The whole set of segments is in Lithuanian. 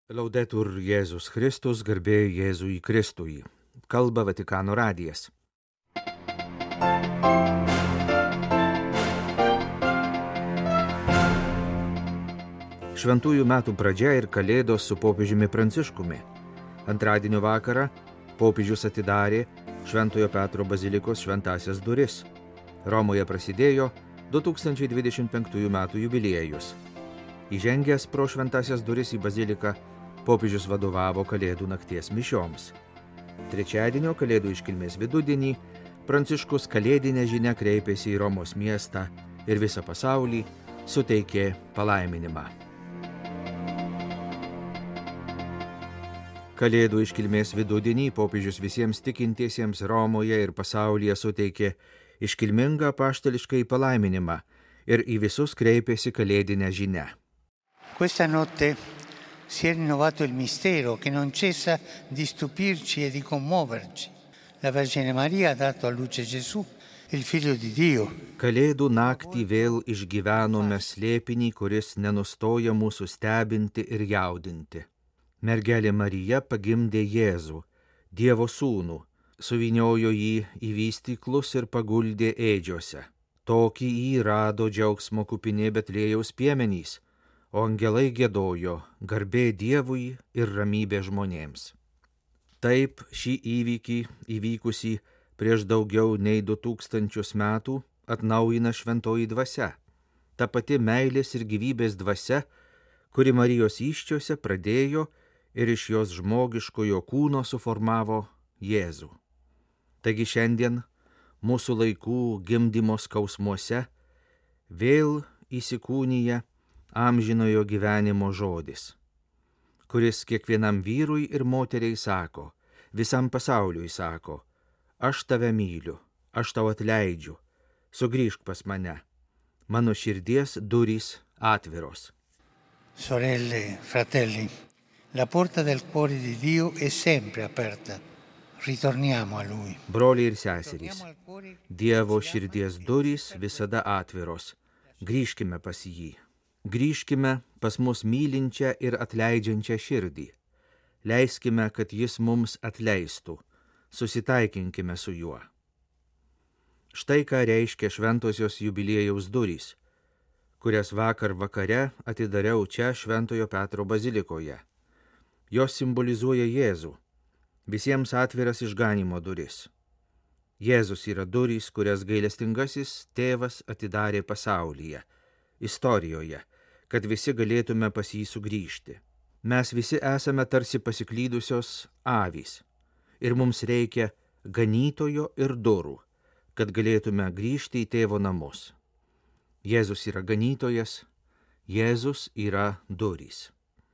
Laudetur Jėzus Kristus, garbė Jėzui Kristui. Kalba Vatikano radijas. Šventųjų metų pradžia ir Kalėdos su popiežiumi Pranciškumi. Antradienio vakarą popiežius atidarė Šventojo Petro bazilikos šventąsias duris. Romoje prasidėjo 2025 metų jubiliejus. Įžengęs pro šventąsias duris į baziliką, popiežius vadovavo Kalėdų nakties mišioms. Trečiadienio Kalėdų iškilmės vidudienį Pranciškus kalėdinę žinią kreipėsi į Romos miestą ir visą pasaulį suteikė palaiminimą. Kalėdų iškilmės vidudienį popiežius visiems tikintiesiems Romoje ir pasaulyje suteikė iškilmingą apaštališkai palaiminimą ir į visus kreipėsi kalėdinę žinią. Questa notte si è rinnovato il mistero che non cessa di stupirci e di commuoverci. La Vergine Maria ha dato a luce Gesù, il Figlio di Dio. Kalėdų naktį vėl išgyvenome slėpinį, kuris nenustoja mūsų stebinti ir jaudinti. Mergelė Marija pagimdė Jėzų, Dievo sūnų, suvyniojo jį į vystyklus ir paguldė ėdžiose. Tokį jį rado džiaugsmo kupini Betliejaus piemenys, o angelai giedojo garbė Dievui ir ramybė žmonėms. Taip šį įvykį įvykusį prieš daugiau nei 2000 metų atnaujina šventoji dvasia, ta pati meilės ir gyvybės dvasia, kuri Marijos įsčiose pradėjo ir iš jos žmogiškojo kūno suformavo Jėzų. Taigi šiandien mūsų laikų gimdymo skausmuose vėl įsikūnija amžinojo gyvenimo žodis, kuris kiekvienam vyrui ir moteriai sako, visam pasauliui sako: aš tave myliu, aš tau atleidžiu, sugrįžk pas mane, mano širdies durys atviros. Sorelle, fratelli, la porta del cuore di Dio è sempre aperta. Ritorniamo a Lui. Broliai ir seserys, Dievo širdies durys visada atviros. Grįžkime pas jį. Grįžkime pas mus mylinčią ir atleidžiančią širdį. Leiskime, kad jis mums atleistų. Susitaikinkime su juo. Štai ką reiškia šventosios jubiliejaus durys, kurias vakar vakare atidariau čia Šventojo Petro bazilikoje. Jos simbolizuoja Jėzų, visiems atviras išganymo duris. Jėzus yra durys, kurias gailestingasis tėvas atidarė pasaulyje, istorijoje, kad visi galėtume pas jį sugrįžti. Mes visi esame tarsi pasiklydusios avys ir mums reikia ganytojo ir durų, kad galėtume grįžti į tėvo namus. Jėzus yra ganytojas, Jėzus yra durys.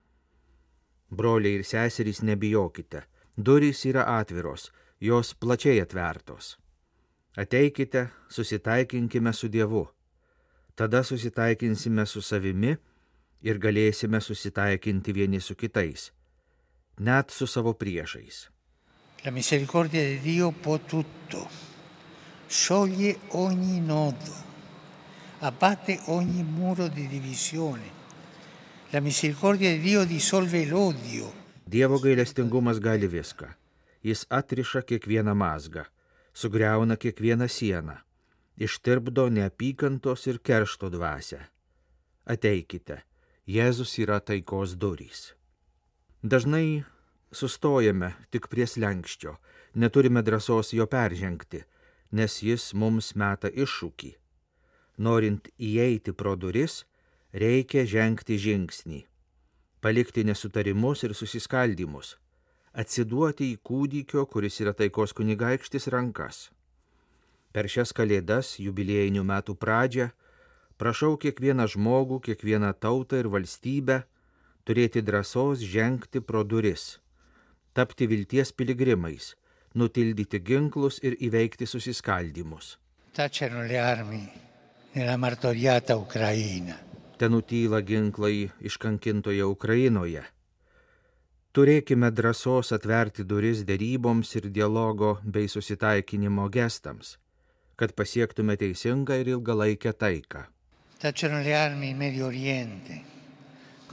Broliai ir seserys, nebijokite, durys yra atviros, jos plačiai atvertos. Ateikite, susitaikinkime su Dievu. Tada susitaikinsime su savimi ir galėsime susitaikinti vieni su kitais, net su savo priešais. La misericordia di Dio può tutto, scioglie ogni nodo, abbatte ogni muro di divisione. La misericordia di Dio dissolve l'odio. Dievo gailestingumas gali viską. Jis atriša kiekvieną mazgą, sugriauna kiekvieną sieną, ištirpdo neapykantos ir keršto dvasią. Ateikite, Jėzus yra taikos durys. Dažnai sustojame tik prie slenksčio, neturime drąsos jo peržengti, nes jis mums meta iššūkį. Norint įeiti pro duris, reikia žengti žingsnį, palikti nesutarimus ir susiskaldymus, atsiduoti į kūdikio, kuris yra taikos kunigaikštis, rankas. Per šias Kalėdas, jubiliejinių metų pradžią, prašau kiekvieną žmogų, kiekvieną tautą ir valstybę turėti drąsos žengti pro duris, tapti vilties piligrimais, nutildyti ginklus ir įveikti susiskaldymus. Tacciano le armi nella martoriata Ucraina. Tenutyla ginklai iškankintoje Ukrainoje. Turėkime drąsos atverti duris deryboms ir dialogo bei susitaikinimo gestams, kad pasiektume teisingą ir ilgalaikę taiką. Tacciano le armi in Medio Oriente,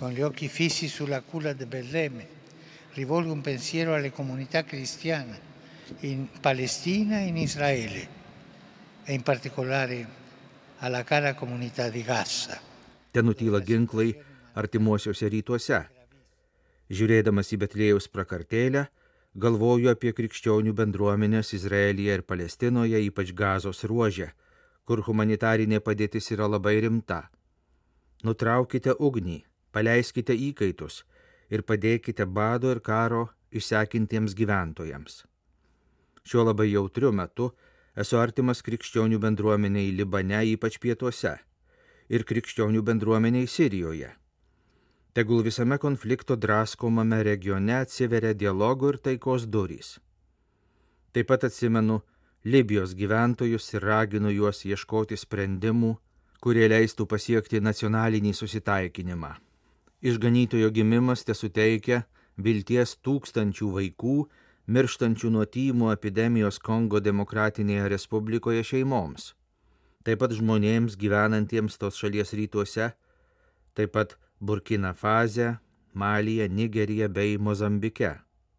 Con gli occhi fissi sulla culla di Betlemme, rivolgo un pensiero alle comunità cristiane in Palestina e in Israele, e in particolare alla cara comunità di Gaza. Ten nutyla ginklai artimuosiuose rytuose. Žiūrėdamas į Betlėjaus prakartėlę, galvoju apie krikščionių bendruomenės Izraelyje ir Palestinoje, ypač Gazos ruože, kur humanitarinė padėtis yra labai rimta. Nutraukite ugnį, paleiskite įkaitus ir padėkite bado ir karo išsekintiems gyventojams. Šiuo labai jautriu metu esu artimas krikščionių bendruomeniai Libane, ypač pietuose, ir krikščionių bendruomeniai Sirijoje. Tegul visame konflikto draskomame regione atsiveria dialogo ir taikos durys. Taip pat atsimenu Libijos gyventojus ir raginu juos ieškoti sprendimų, kurie leistų pasiekti nacionalinį susitaikinimą. Išganytojo gimimas tesuteikia vilties tūkstančių vaikų, mirštančių nuo tymų epidemijos Kongo Demokratinėje Respublikoje šeimoms. Taip pat žmonėms gyvenantiems tos šalies rytuose, taip pat Burkina Faze, Malyje, Nigerija bei Mozambike.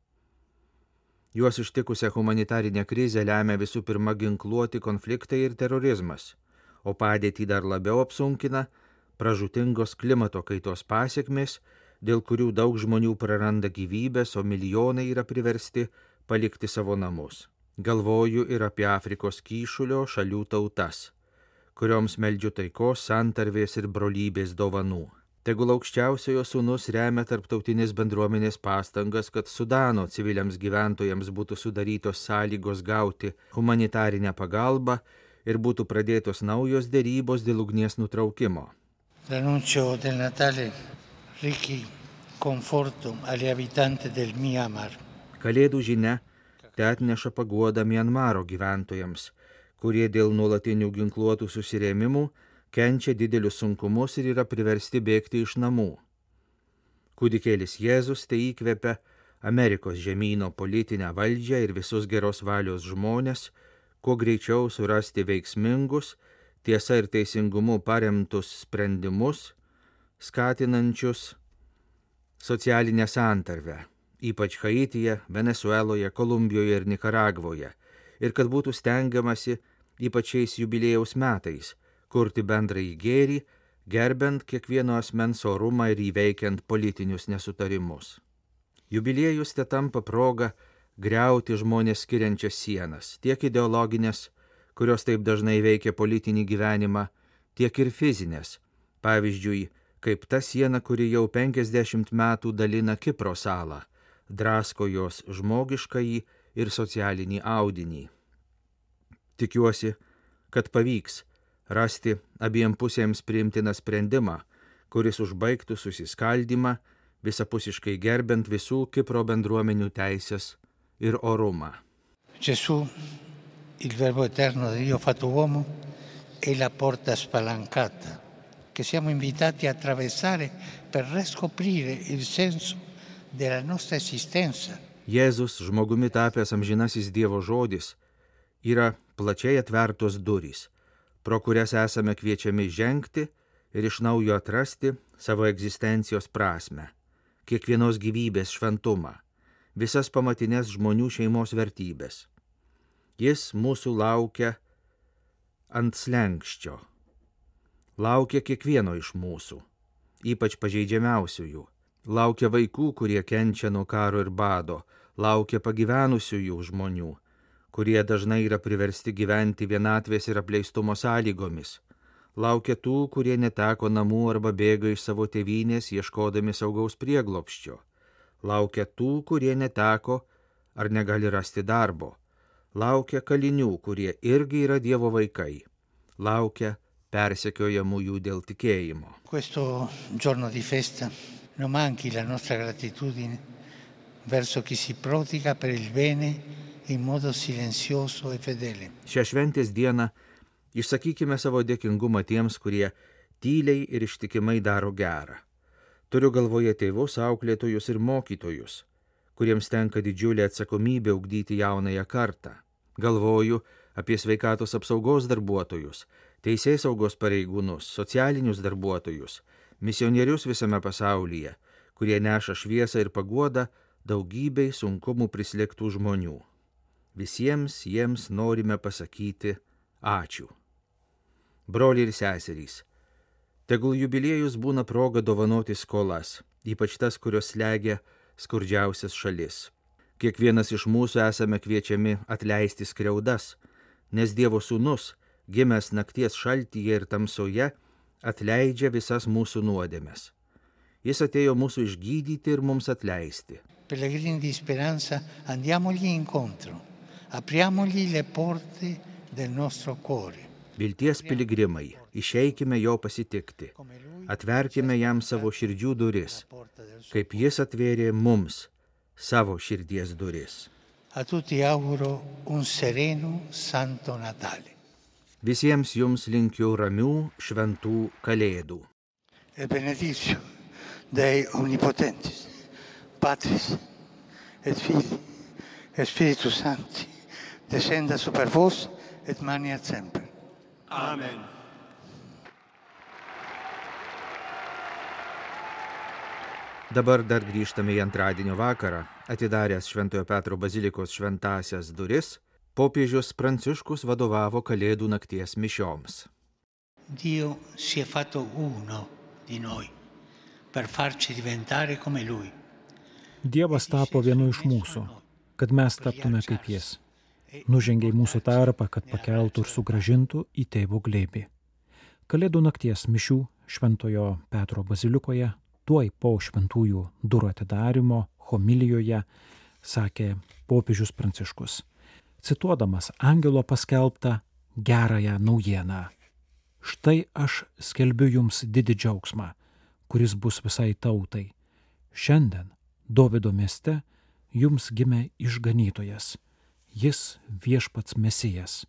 Juos ištikusią humanitarinę krizę lemia visų pirma ginkluoti konfliktai ir terorizmas, o padėtį dar labiau apsunkina pražūtingos klimato kaitos pasekmės, dėl kurių daug žmonių praranda gyvybės, o milijonai yra priversti palikti savo namus. Galvoju ir apie Afrikos kyšulio šalių tautas, kurioms meldžiu taikos, santarvės ir brolybės dovanų. Tegul aukščiausiojo sūnus remia tarptautinės bendruomenės pastangas, kad Sudano civiliams gyventojams būtų sudarytos sąlygos gauti humanitarinę pagalbą ir būtų pradėtos naujos derybos dėl ugnies nutraukimo. L'annuncio del Natale rechi conforto agli abitanti del Myanmar. Kalėdų žinia te atneša paguodą Mianmaro gyventojams, kurie dėl nuolatinių ginkluotų susirėmimų kenčia didelius sunkumus ir yra priversti bėgti iš namų. Kūdikėlis Jėzus tai įkvepia Amerikos žemyno politinę valdžią ir visus geros valios žmonės, kuo greičiau surasti veiksmingus, tiesa ir teisingumu paremtus sprendimus, skatinančius socialinę santarvę, ypač Haityje, Venezueloje, Kolumbijoje ir Nikaragvoje, ir kad būtų stengiamasi, ypač šiais jubiliejaus metais, kurti bendrąjį gėrį, gerbent kiekvieno asmens orumą ir įveikiant politinius nesutarimus. Jubiliejus te tampa proga griauti žmonės skiriančias sienas, tiek ideologinės, kurios taip dažnai veikia politinį gyvenimą, tiek ir fizinės, pavyzdžiui, kaip ta siena, kuri jau 50 metų dalina Kipro salą, drasko jos žmogiškąjį ir socialinį audinį. Tikiuosi, kad pavyks rasti abiem pusėms priimtiną sprendimą, kuris užbaigtų susiskaldymą, visapusiškai gerbent visų Kipro bendruomenių teisės ir orumą. Gesù, il Verbo eterno di Dio fatto uomo, è la porta spalancata che siamo invitati a attraversare per riscoprire il senso della nostra esistenza. Jėzus, žmogumi tapęs amžinasis Dievo žodis, yra plačiai atvertos durys, pro kurias esame kviečiami žengti ir iš naujo atrasti savo egzistencijos prasmę, kiekvienos gyvybės šventumą, visas pamatinės žmonių šeimos vertybės. Jis mūsų laukia ant slenkščio, laukia kiekvieno iš mūsų, ypač pažeidžiamiausiųjų, laukia vaikų, kurie kenčia nuo karo ir bado, laukia pagyvenusiųjų žmonių, kurie dažnai yra priversti gyventi vienatvės ir apleistumo sąlygomis, laukia tų, kurie neteko namų arba bėga iš savo tėvynės ieškodami saugaus prieglobsčio, laukia tų, kurie neteko ar negali rasti darbo, laukia kalinių, kurie irgi yra Dievo vaikai, laukia persekiojamųjų dėl tikėjimo. Questo giorno di festa non manchi la nostra gratitudine verso chi si prodiga per il bene in modo silenzioso e fedele. Šią šventės dieną išsakykime savo dėkingumą tiems, kurie tyliai ir ištikimai daro gerą. Turiu galvoje tėvus, auklėtojus ir mokytojus, kuriems tenka didžiulė atsakomybė ugdyti jaunąją kartą. Galvoju apie sveikatos apsaugos darbuotojus, teisėsaugos pareigūnus, socialinius darbuotojus, misionierius visame pasaulyje, kurie neša šviesą ir paguodą daugybei sunkumų prislėgtų žmonių. Visiems jiems norime pasakyti ačiū. Broliai ir seserys, tegul jubiliejus būna proga dovanoti skolas, ypač tas, kurios slegia skurdžiausias šalis. Kiekvienas iš mūsų esame kviečiami atleisti skriaudas, nes Dievo sūnus, gimęs nakties šaltyje ir tamsoje, atleidžia visas mūsų nuodėmes. Jis atėjo mūsų išgydyti ir mums atleisti. Pellegrini di speranza, andiamogli incontro, apriamogli le porte del nostro cuore. Vilties piligrimai, išeikime jo pasitikti, atverkime jam savo širdžių duris, kaip jis atvėrė mums savo širdies duris. A tutti auguro un sereno Santo Natale. Visiems jums linkiu ramių šventų kalėdų. E benedictio Dei omnipotentis, Patris et Filii et Spiritus Sancti, descenda super vos et maniat semper. Amen. Dabar dar grįžtame į antradienio vakarą, atidaręs Šventojo Petro bazilikos šventąsias duris, popiežius Pranciškus vadovavo Kalėdų nakties mišioms. Dio si è fatto uno di noi per farci diventare come lui. Dievas tapo vienu iš mūsų, kad mes taptume kaip jis. Nužengė į mūsų tarpą, kad pakeltų ir sugrąžintų į tėvo glėbį. Kalėdų nakties mišių Šventojo Petro bazilikoje, tuoj po šventųjų durų atidarimo homilijoje, sakė popiežius Pranciškus, cituodamas angelo paskelbtą gerąją naujieną. Štai aš skelbiu jums didį džiaugsmą, kuris bus visai tautai. Šiandien Dovydo mieste jums gimė išganytojas, jis viešpats Mesijas.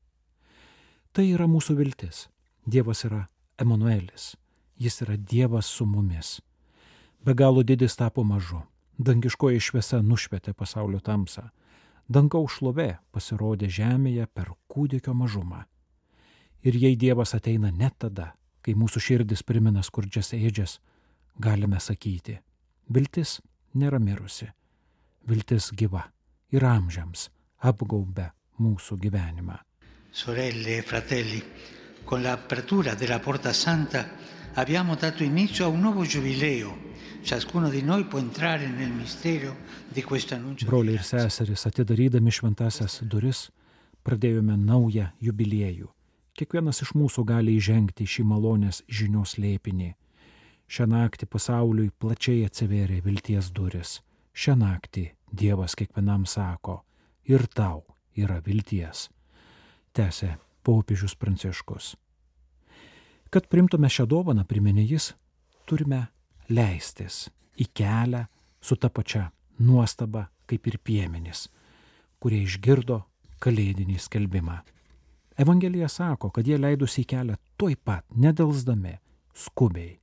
Tai yra mūsų viltis. Dievas yra Emanuelis, jis yra Dievas su mumis. Be galo didis tapo mažu, dangiškoji šviesa nušvietė pasaulio tamsą. Dangaus šlovė pasirodė žemėje per kūdikio mažumą. Ir jei Dievas ateina net tada, kai mūsų širdis primena skurdžias ėdžias, galime sakyti, viltis nėra mirusi, viltis gyva ir amžiams apgaubia mūsų gyvenimą. Sorelle e fratelli, con l'apertura della Porta Santa abbiamo dato inizio a un nuovo giubileo. Ciascuno di noi può entrare nel mistero di questo annuncio. Broliai ir seserys, atidarydami šventąsias duris, pradėjome naują jubiliejų. Kiekvienas iš mūsų gali įžengti šį malonės žinios slėpinį. Šią naktį pasauliui plačiai atsivėrė vilties duris. Šią naktį Dievas kiekvienam sako, ir tau yra vilties, tęsė popiežius Pranciškus. Kad primtume šią dovaną, priminė jis, turime leistis į kelią su ta pačia nuostaba kaip ir piemenys, kurie išgirdo kalėdinį skelbimą. Evangelija sako, kad jie leidosi į kelią tuoj pat, nedelsdami, skubiai.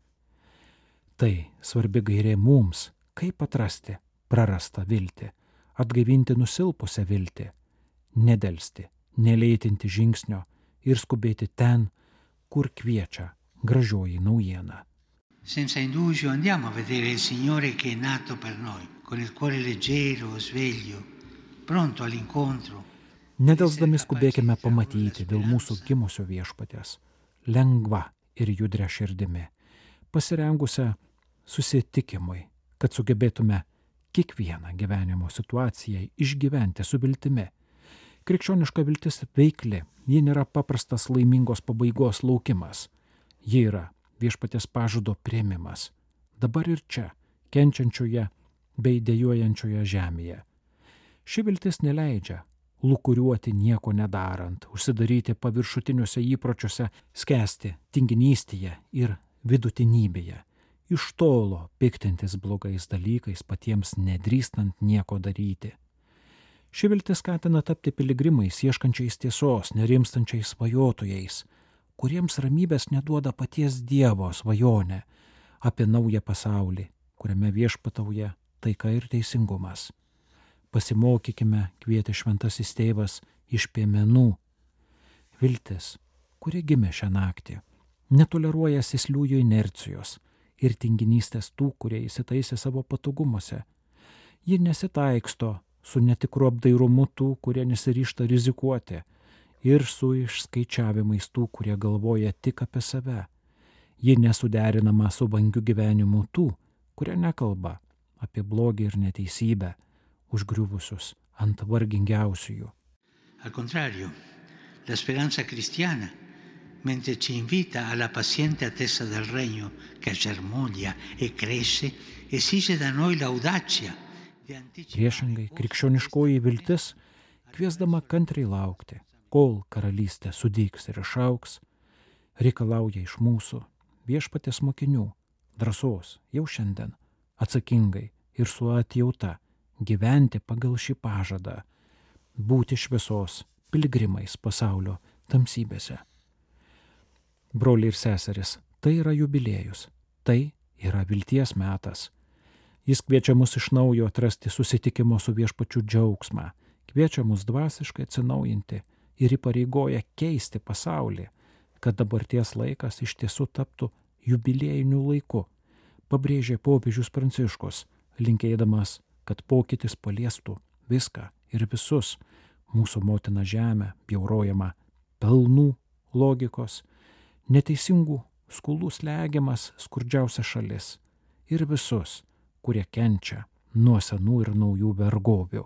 Tai svarbi gairė mums, kaip atrasti prarastą viltį, atgaivinti nusilpusią viltį, nedelsti, nelėtinti žingsnio ir skubėti ten, kur kviečia gražioji naujiena. Senza indugio andiamo a vedere il Signore che è nato per noi, con il cuore leggero, sveglio, pronto all'incontro. Nedelsdami skubėkime pamatyti dėl mūsų gimusio viešpaties, lengva ir judria širdimi, pasirengusią susitikimui, kad sugebėtume kiekvieną gyvenimo situaciją išgyventi su viltimi. Krikščioniška viltis veikli, ji nėra paprastas laimingos pabaigos laukimas, ji yra viešpaties pažado priėmimas, dabar ir čia, kenčiančioje bei dejuojančioje žemėje. Ši viltis neleidžia lūkuriuoti nieko nedarant, užsidaryti paviršutiniuose įpročiuose, skęsti tinginystėje ir vidutinybėje, iš tolo piktintis blogais dalykais, patiems nedrįstant nieko daryti. Ši viltis skatina tapti piligrimais, ieškančiais tiesos, nerimstančiais svajotojais, kuriems ramybės neduoda paties Dievo svajonė apie naują pasaulį, kuriame viešpatauja taika ir teisingumas. Pasimokykime, kvietė šventasis tėvas, iš piemenų. Viltis, kuri gimė šią naktį, netoleruoja sėsliųjų inercijos ir tinginystės tų, kurie įsitaisė savo patogumuose. Ji nesitaiksto su netikru apdairumu tų, kurie nesiryžta rizikuoti, ir su išskaičiavimais tų, kurie galvoja tik apie save. Ji nesuderinama su vangiu gyvenimu tų, kurie nekalba apie blogį ir neteisybę, užgriuvusius ant vargingiausiųjų. Al contrario, la speranza cristiana, mentre ci invita alla paziente attesa del regno che germoglia e cresce, esige da noi l'audacia di anticipare. Priešingai, krikščioniškoji viltis, kviesdama kantriai laukti, kol karalystė sudygs ir išaugs, reikalauja iš mūsų, viešpaties mokinių, drąsos jau šiandien, atsakingai ir su atjauta gyventi pagal šį pažadą, būti šviesos piligrimais pasaulio tamsybėse. Broliai ir seserys, tai yra jubiliejus, tai yra vilties metas. Jis kviečia mus iš naujo atrasti susitikimo su viešpačiu džiaugsmą, kviečia mus dvasiškai atsinaujinti ir įpareigoja keisti pasaulį, kad dabarties laikas iš tiesų taptų jubiliejiniu laiku, pabrėžė popiežius Pranciškus, linkėdamas, kad pokytis paliestų viską ir visus, mūsų motiną žemę, bjaurojama pelnų logikos, neteisingų skolų slegiamas skurdžiausias šalis ir visus, kurie kenčia nuo senų ir naujų vergovių.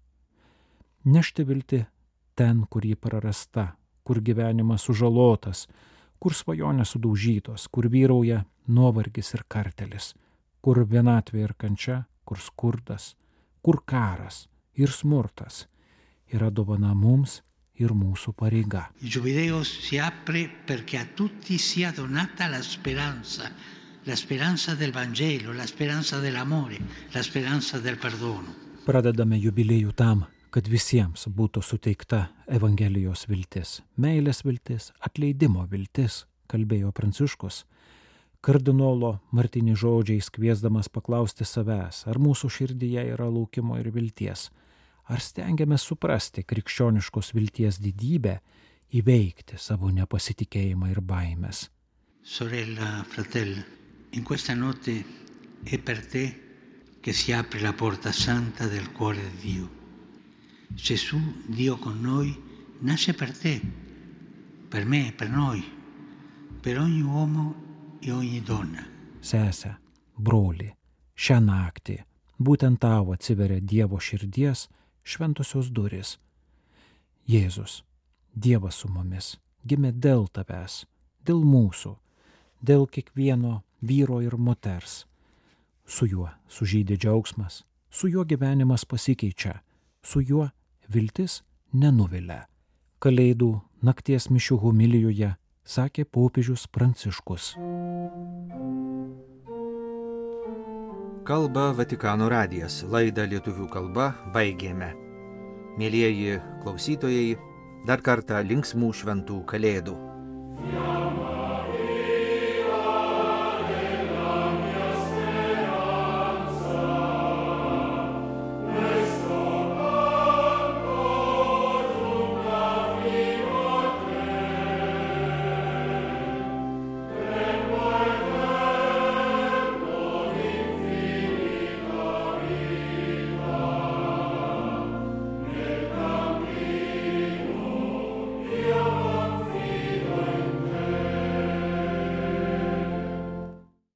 Nešti viltį ten, kur ji prarasta, kur gyvenimas sužalotas, kur svajonės sudaužytos, kur vyrauja nuovargis ir kartelis, kur vienatvė ir kančia, kur skurdas, kur karas ir smurtas yra dovana mums ir mūsų pareiga. Il Giubileo si apre perché a tutti sia donata la speranza del Vangelo, la speranza dell'amore, la speranza del perdono. Pradedame jubiliejų tam, kad visiems būtų suteikta Evangelijos viltis, meilės viltis, atleidimo viltis, kalbėjo Pranciškus, kardinolo Martinį žodžiais kviesdamas paklausti savęs, ar mūsų širdyje yra laukimo ir vilties, ar stengiamės suprasti krikščioniškos vilties didybę, įveikti savo nepasitikėjimą ir baimės. Sorella, fratello, in questa notte è per te che si apre la porta santa del cuore di Dio. Gesù, Dio con noi, nasce per te, per me, per noi, per ogni uomo e ogni donna. Sese, broli, šią naktį būtent tau atsiveria Dievo širdies šventosios durys. Jėzus, Dievas su mumis, gimė dėl tavęs, dėl mūsų, dėl kiekvieno vyro ir moters. Su juo sužydė džiaugsmas, su juo gyvenimas pasikeičia, su juo viltis nenuvilia. Kalėdų nakties mišių homilijoje sakė popiežius Pranciškus. Kalba Vatikano radijas. Laidą lietuvių kalba baigėme. Mielieji klausytojai, dar kartą linksmų šventų kalėdų.